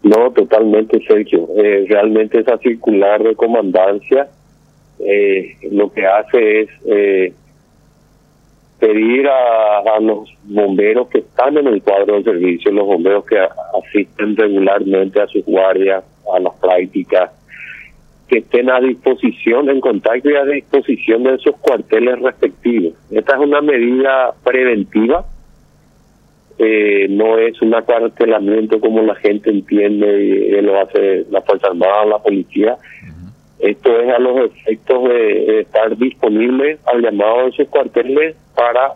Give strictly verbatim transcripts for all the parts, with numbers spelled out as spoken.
No, totalmente, Sergio. Eh, realmente esa circular de comandancia eh, lo que hace es eh, pedir a, a los bomberos que están en el cuadro de servicio, los bomberos que a, asisten regularmente a sus guardias, a las prácticas, que estén a disposición, en contacto y a disposición de sus cuarteles respectivos. Esta es una medida preventiva, eh, no es un acuartelamiento como la gente entiende y, y lo hace la Fuerza Armada, la policía. Uh-huh. Esto es a los efectos de, de estar disponible al llamado de sus cuarteles para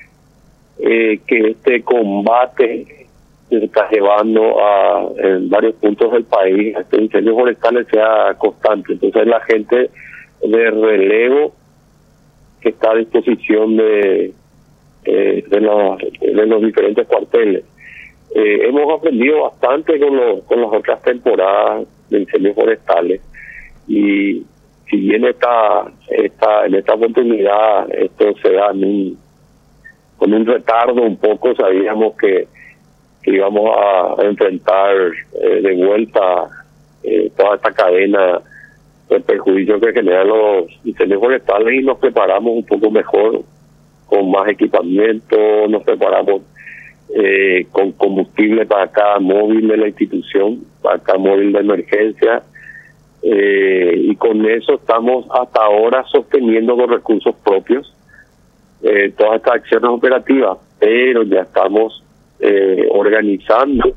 eh, que este combate que se está llevando a en varios puntos del país, este incendios forestales, sea constante. Entonces la gente de relevo que está a disposición de eh, de, los, de los diferentes cuarteles. Eh, hemos aprendido bastante con, los, con las otras temporadas de incendios forestales, y si bien esta, esta, en esta oportunidad esto se da en un, con un retardo un poco, sabíamos que que íbamos a enfrentar eh, de vuelta eh, toda esta cadena de perjuicios que generan los incendios forestales, y nos preparamos un poco mejor, con más equipamiento, nos preparamos eh, con combustible para cada móvil de la institución, para cada móvil de emergencia, eh, y con eso estamos hasta ahora sosteniendo con recursos propios eh, todas estas acciones operativas, pero ya estamos Eh, organizando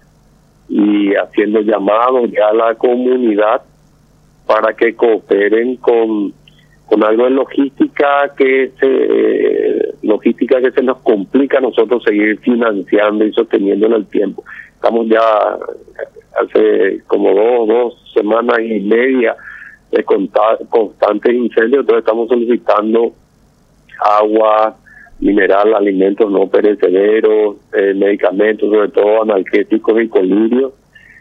y haciendo llamados ya a la comunidad para que cooperen con con algo de logística que se eh, logística que se nos complica a nosotros seguir financiando y sosteniendo en el tiempo. Estamos ya hace como dos dos semanas y media de conta- constantes incendios, entonces estamos solicitando agua mineral, alimentos no perecederos, eh, medicamentos, sobre todo analgésicos y colirios,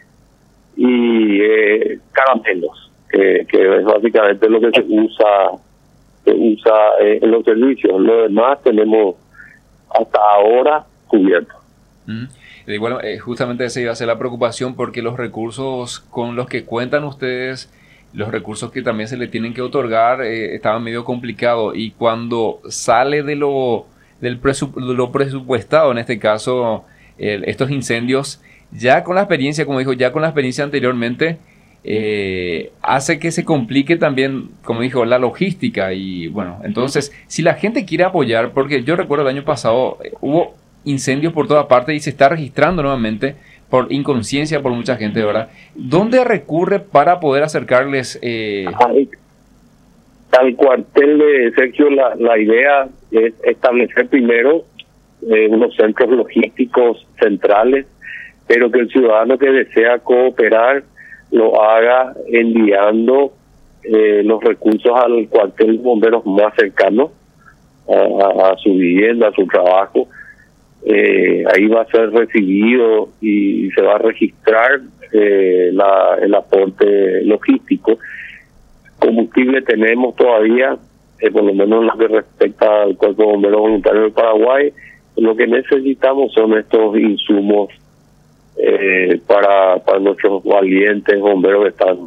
y eh, caramelos, que, que es básicamente lo que se usa se usa eh, en los servicios. Lo demás tenemos hasta ahora cubierto. Mm. Y bueno, eh, justamente esa iba a ser la preocupación, porque los recursos con los que cuentan ustedes, los recursos que también se le tienen que otorgar, eh, estaban medio complicados, y cuando sale de lo del presu- de lo presupuestado, en este caso el, estos incendios, ya con la experiencia, como dijo, ya con la experiencia anteriormente, eh, hace que se complique también, como dijo, la logística. Y bueno, entonces, si la gente quiere apoyar, porque yo recuerdo el año pasado eh, hubo incendios por toda parte y se está registrando nuevamente por inconsciencia por mucha gente, ¿verdad? ¿Dónde recurre para poder acercarles? Eh... Al, al cuartel de Sergio, la, la idea es establecer primero eh, unos centros logísticos centrales, pero que el ciudadano que desea cooperar lo haga enviando eh, los recursos al cuartel de bomberos más cercano a, a su vivienda, a su trabajo. Eh, ahí va a ser recibido y se va a registrar eh, la, el aporte logístico. Combustible tenemos todavía, eh, por lo menos en lo que respecta al Cuerpo de Bomberos Voluntarios del Paraguay. Lo que necesitamos son estos insumos eh, para, para nuestros valientes bomberos que están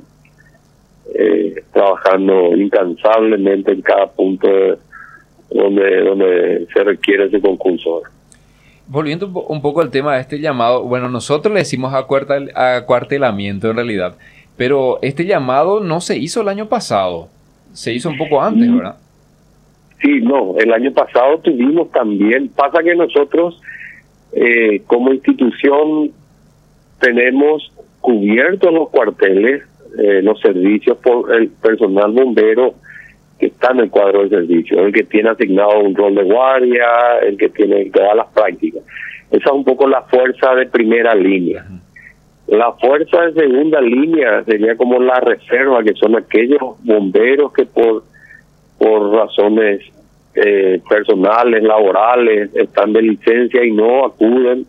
eh, trabajando incansablemente en cada punto de, donde, donde se requiere ese concurso. Volviendo un poco al tema de este llamado, bueno, nosotros le decimos acuartel, acuartelamiento en realidad, pero este llamado no se hizo el año pasado, se hizo un poco antes, ¿verdad? Sí, no, el año pasado tuvimos también, pasa que nosotros eh, como institución tenemos cubiertos los cuarteles, eh, los servicios por el personal bombero que está en el cuadro de servicio, el que tiene asignado un rol de guardia, el que tiene que dar las prácticas. Esa es un poco la fuerza de primera línea. La fuerza de segunda línea sería como la reserva, que son aquellos bomberos que por por razones eh, personales, laborales, están de licencia y no acuden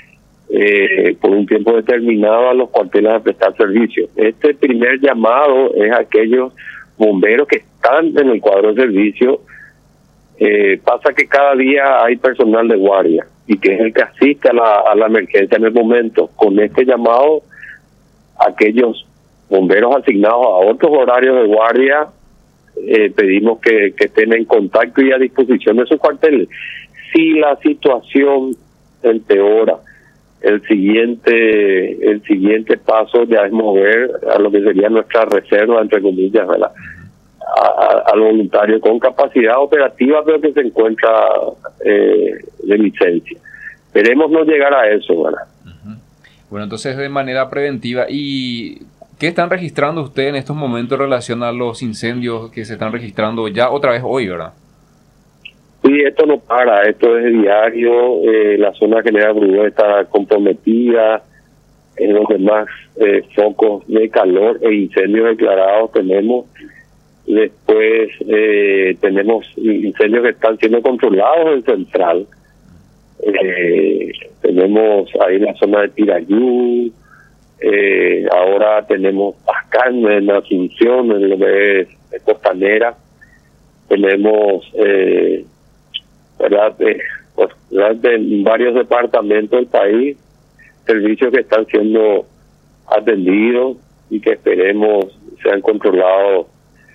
eh, por un tiempo determinado a los cuarteles a prestar servicio. Este primer llamado es aquellos bomberos que están en el cuadro de servicio. Eh, pasa que cada día hay personal de guardia y que es el que asiste a la, a la emergencia en el momento. Con este llamado aquellos bomberos asignados a otros horarios de guardia, eh, pedimos que, que estén en contacto y a disposición de sus cuarteles. Si la situación empeora, el siguiente el siguiente paso ya es mover a lo que sería nuestra reserva, entre comillas, ¿verdad? A, a, al voluntario con capacidad operativa, pero que se encuentra eh, de licencia. Esperemos no llegar a eso, ¿verdad? Uh-huh. Bueno, entonces de manera preventiva, ¿y qué están registrando ustedes en estos momentos en relación a los incendios que se están registrando ya otra vez hoy, verdad? Sí, esto no para, esto es diario, eh, la zona general Brugué está comprometida, en los demás eh, focos de calor e incendios declarados tenemos. Después eh, tenemos incendios que están siendo controlados en Central. Eh, tenemos ahí la zona de Pirayú, eh, ahora tenemos acá en la Asunción, en lo que es Costanera, tenemos eh, verdad, eh, pues, verdad, en varios departamentos del país, servicios que están siendo atendidos y que esperemos sean controlados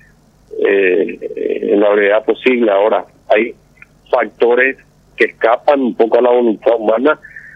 eh, en la brevedad posible. Ahora, hay factores que escapan un poco a la voluntad humana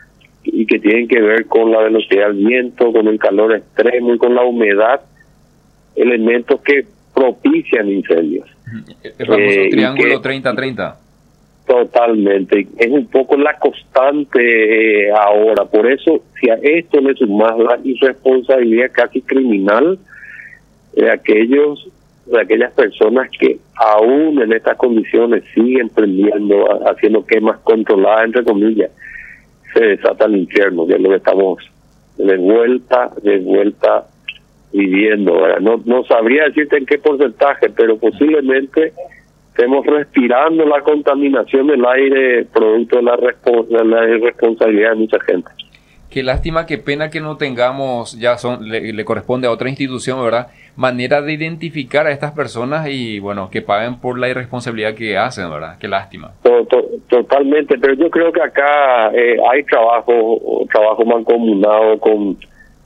y que tienen que ver con la velocidad del viento, con el calor extremo y con la humedad, elementos que propician incendios. El famoso eh, triángulo treinta treinta. Totalmente, es un poco la constante eh, ahora. Por eso, si a esto le sumas la irresponsabilidad casi criminal de aquellos de aquellas personas que aún en estas condiciones siguen prendiendo, haciendo quemas controladas, entre comillas, se desata el infierno, que es lo que estamos de vuelta, de vuelta viviendo. ¿Verdad? No, no sabría decirte en qué porcentaje, pero posiblemente estemos respirando la contaminación del aire producto de la, respons- de la irresponsabilidad de mucha gente. Qué lástima, qué pena que no tengamos, ya son le, le corresponde a otra institución, ¿verdad? Manera de identificar a estas personas y, bueno, que paguen por la irresponsabilidad que hacen, ¿verdad? Qué lástima. To- to- totalmente, pero yo creo que acá eh, hay trabajo, trabajo mancomunado con,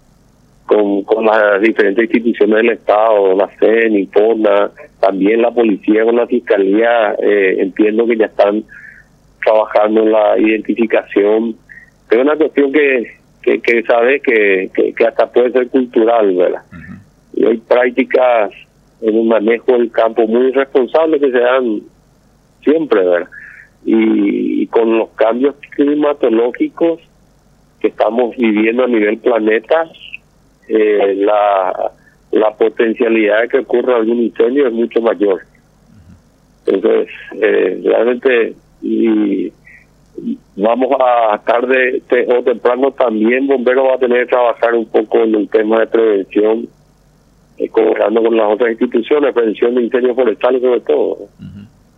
con con las diferentes instituciones del Estado, la C E N, INFONA, también la policía con la fiscalía, eh, entiendo que ya están trabajando en la identificación. Es una cuestión que, que, que sabes que, que, que hasta puede ser cultural, ¿verdad? Uh-huh. Y hay prácticas en un manejo del campo muy responsables que se dan siempre, ¿verdad? Y, y con los cambios climatológicos que estamos viviendo a nivel planeta, eh, la, la potencialidad de que ocurra algún incendio es mucho mayor. Entonces, eh, realmente, y vamos a tarde o temprano también Bomberos va a tener que trabajar un poco en el tema de prevención, eh, colaborando con las otras instituciones, prevención de incendios forestales sobre todo.